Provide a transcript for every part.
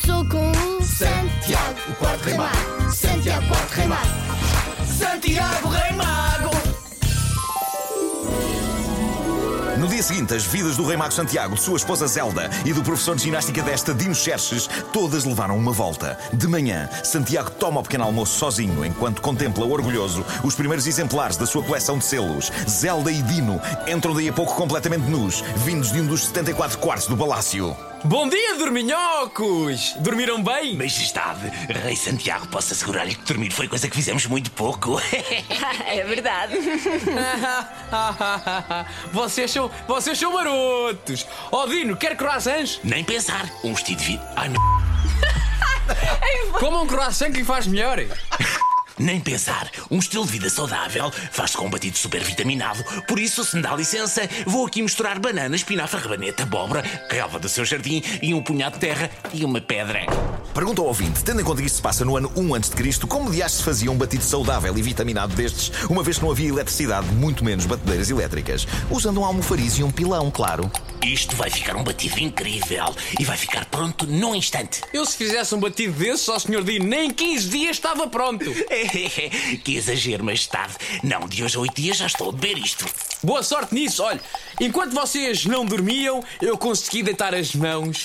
começou com o Santiago, o quarto rei mago. Santiago, quarto rei mago. Santiago, rei mago. No dia seguinte, as vidas do rei mago Santiago, de sua esposa Zelda e do professor de ginástica desta, Dino Xerxes, todas levaram uma volta. De manhã, Santiago toma o pequeno almoço sozinho, enquanto contempla orgulhoso os primeiros exemplares da sua coleção de selos. Zelda e Dino entram daí a pouco completamente nus, vindos de um dos 74 quartos do palácio. Bom dia, dorminhocos! Dormiram bem? Majestade, rei Santiago, posso assegurar-lhe que dormir foi coisa que fizemos muito pouco. É verdade. Vocês são marotos! Oh, Dino, quer croissants? Nem pensar, um vestido de vidro. Ai, não. Como um croissant que lhe faz melhor. Nem pensar, um estilo de vida saudável faz-se com um batido super vitaminado. Por isso, se me dá licença, vou aqui misturar banana, espinafre, rabanete, abóbora, relva do seu jardim e um punhado de terra e uma pedra. Pergunta ao ouvinte, tendo em conta que isto se passa no ano 1 a.C., como de se fazia um batido saudável e vitaminado destes, uma vez que não havia eletricidade, muito menos batedeiras elétricas? Usando um almofariz e um pilão, claro. Isto vai ficar um batido incrível e vai ficar pronto num instante. Eu, se fizesse um batido desses, ó Sr. Dino, nem 15 dias estava pronto. Que exagero, majestade. Não, de hoje a 8 dias já estou a beber isto. Boa sorte nisso, olha. Enquanto vocês não dormiam, eu consegui deitar as mãos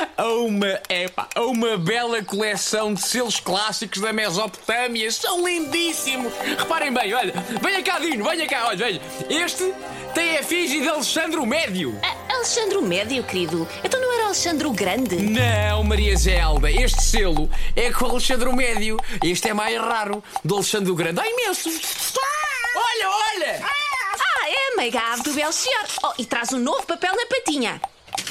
a uma bela coleção de selos clássicos da Mesopotâmia. São lindíssimos. Reparem bem, olha. Venha cá, Dino, venha cá, olha, veja. Este tem a efígie de Alexandre o Médio. Alexandre o Médio, querido? Então não era Alexandre o Grande? Não, Maria Zelda, este selo é com o Alexandre o Médio. Este é mais raro, do Alexandre o Grande. Há imenso. Olha, olha! É amigado do Belchior. Oh, e traz um novo papel na patinha.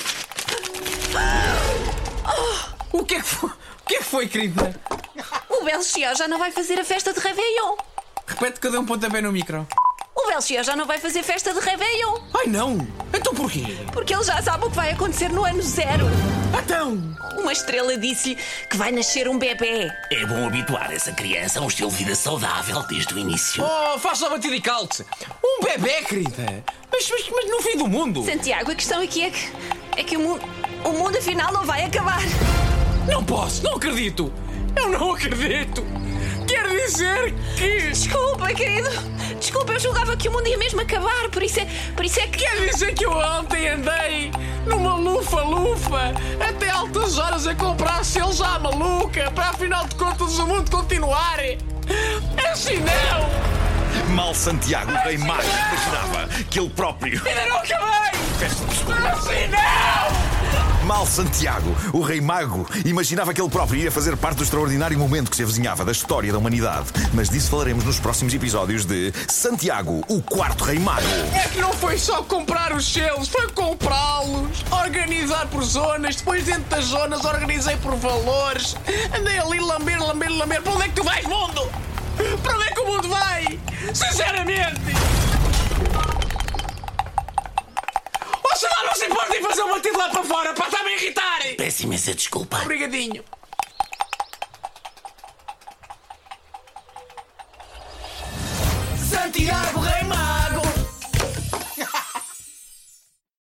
O que é que foi, querida? O Belchior já não vai fazer a festa de Réveillon. Repete que eu dei um pontapé no micro. O Belchior já não vai fazer festa de Réveillon. Ai, não! Então porquê? Porque ele já sabe o que vai acontecer no ano 0. Então! Uma estrela disse-lhe que vai nascer um bebê. É bom habituar essa criança a um estilo de vida saudável desde o início. Oh, faça a batida e calte-se. Um bebê, querida. Mas no fim do mundo. Santiago, a questão aqui é que o mundo afinal não vai acabar. Não posso, não acredito. Eu não acredito. Quer dizer que... Desculpa, querido. Desculpa, eu julgava que o mundo ia mesmo acabar. Por isso é que... Quer dizer que eu ontem andei numa lufa-lufa até altas horas a comprar selos à maluca para afinal de contas o mundo continuar. Assim não! Mal Santiago, o rei mago, imaginava que ele próprio... Ainda não acabei! Peço desculpa. Assim não! Mal Santiago, o rei mago, imaginava que ele próprio iria fazer parte do extraordinário momento que se avizinhava da história da humanidade. Mas disso falaremos nos próximos episódios de Santiago, o quarto rei mago. É que não foi só comprar os selos, foi comprá-los, organizar por zonas, depois dentro das zonas organizei por valores. Andei ali lamber. Para onde é que tu vais, mundo? Para onde é que o mundo vai? Sinceramente! Não se importa em fazer um batido lá para fora, para estar-me a irritar! Peço imensa desculpa. Obrigadinho. Santiago, rei mago.